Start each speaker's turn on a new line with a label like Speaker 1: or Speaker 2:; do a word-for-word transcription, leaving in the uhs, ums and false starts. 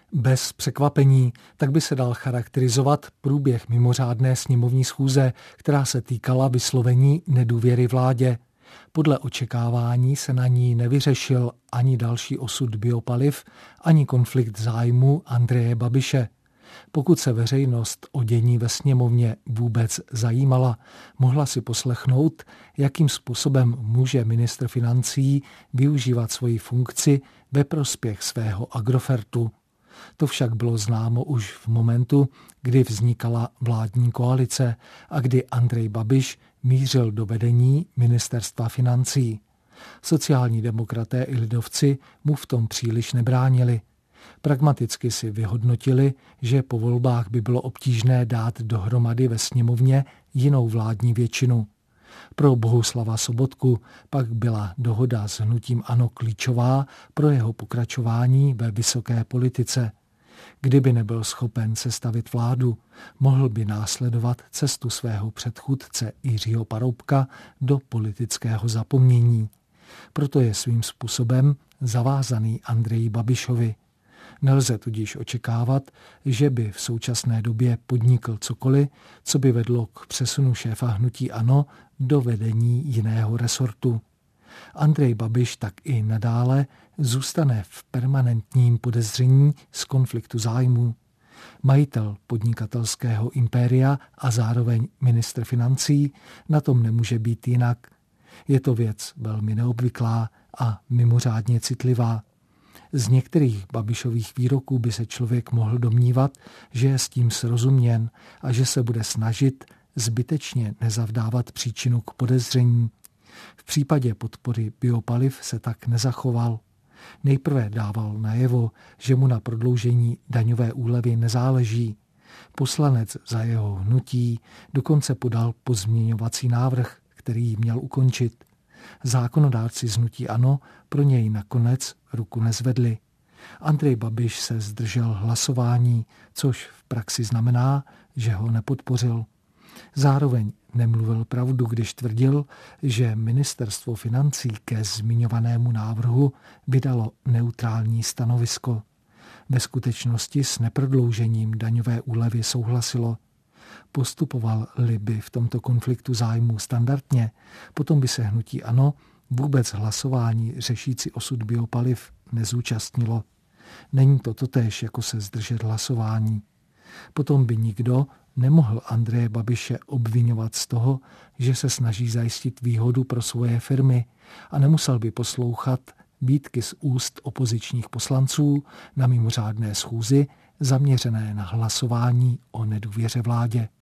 Speaker 1: Bez překvapení, tak by se dal charakterizovat průběh mimořádné sněmovní schůze, která se týkala vyslovení nedůvěry vládě. Podle očekávání se na ní nevyřešil ani další osud biopaliv, ani konflikt zájmu Andreje Babiše. Pokud se veřejnost o dění ve sněmovně vůbec zajímala, mohla si poslechnout, jakým způsobem může ministr financí využívat svoji funkci ve prospěch svého Agrofertu. To však bylo známo už v momentu, kdy vznikala vládní koalice a kdy Andrej Babiš mířil do vedení ministerstva financí. Sociální demokraté i lidovci mu v tom příliš nebránili. Pragmaticky si vyhodnotili, že po volbách by bylo obtížné dát dohromady ve sněmovně jinou vládní většinu. Pro Bohuslava Sobotku pak byla dohoda s hnutím ANO klíčová pro jeho pokračování ve vysoké politice. Kdyby nebyl schopen sestavit vládu, mohl by následovat cestu svého předchůdce Jiřího Paroubka do politického zapomnění. Proto je svým způsobem zavázaný Andreji Babišovi. Nelze tudíž očekávat, že by v současné době podnikl cokoliv, co by vedlo k přesunu šéfa hnutí ANO do vedení jiného resortu. Andrej Babiš tak i nadále zůstane v permanentním podezření z konfliktu zájmů. Majitel podnikatelského impéria a zároveň ministr financí na tom nemůže být jinak. Je to věc velmi neobvyklá a mimořádně citlivá. Z některých Babišových výroků by se člověk mohl domnívat, že je s tím srozuměn a že se bude snažit zbytečně nezavdávat příčinu k podezření. V případě podpory biopaliv se tak nezachoval. Nejprve dával najevo, že mu na prodloužení daňové úlevy nezáleží. Poslanec za jeho hnutí dokonce podal pozměňovací návrh, který ji měl ukončit. Zákonodárci z hnutí ANO pro něj nakonec ruku nezvedli. Andrej Babiš se zdržel hlasování, což v praxi znamená, že ho nepodpořil. Zároveň nemluvil pravdu, když tvrdil, že ministerstvo financí ke zmiňovanému návrhu vydalo neutrální stanovisko. Ve skutečnosti s neprodloužením daňové úlevy souhlasilo. Postupoval-li by v tomto konfliktu zájmů standardně, potom by se hnutí ANO vůbec hlasování řešící osud biopaliv nezúčastnilo. Není to totéž, jako se zdržet hlasování. Potom by nikdo nemohl Andreje Babiše obviňovat z toho, že se snaží zajistit výhodu pro svoje firmy a nemusel by poslouchat výtky z úst opozičních poslanců na mimořádné schůzi zaměřené na hlasování o nedůvěře vládě.